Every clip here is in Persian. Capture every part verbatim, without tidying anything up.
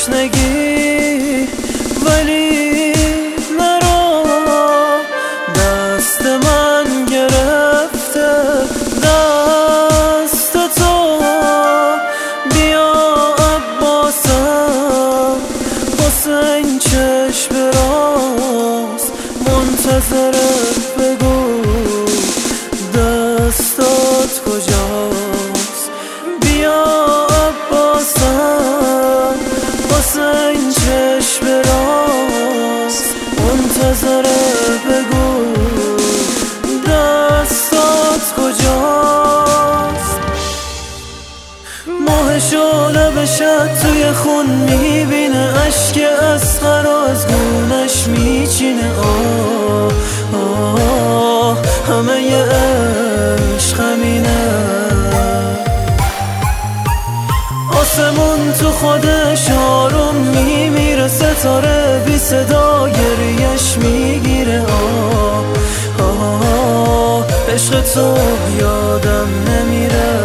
تشنگی، ولی نرو دست من گرفته دست تو، بیا عباسم واسه این چشم راست منتظرت، بگو دستات کجاست، بیا عباسم واسه این چشم راست منتظرت، بگو دستات کجاست. ماه شعله بشد توی خون میبینه، اشک اصغر از گونش میچینه. آه آه همه ی عشق همینه، آسمون تو خودش آروم میمیره، ستاره بی صدا گریش میگیره. آه آه عشق تو یادم نمیره،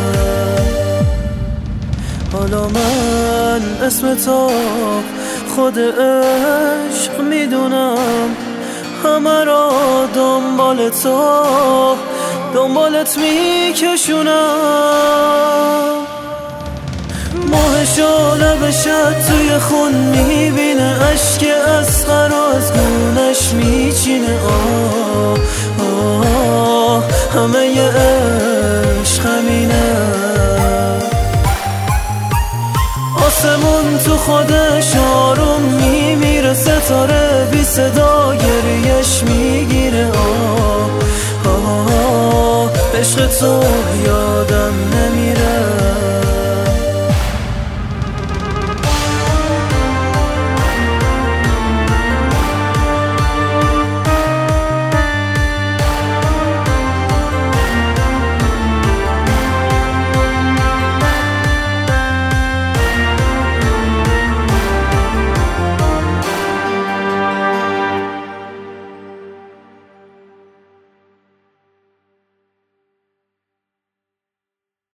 حالا من اسم تو خود عشق میدونم، همه را دنبال تو دنبالت میکشونم. ماه شعله بشد توی خون میبینه، اشک اصغر از گونش میچینه. آه آه همه ی عشق همینه، آسمون تو خودش آروم میمیره، ستاره بی صدا گریش میگیره. آه آه عشق تو یادم نمیره.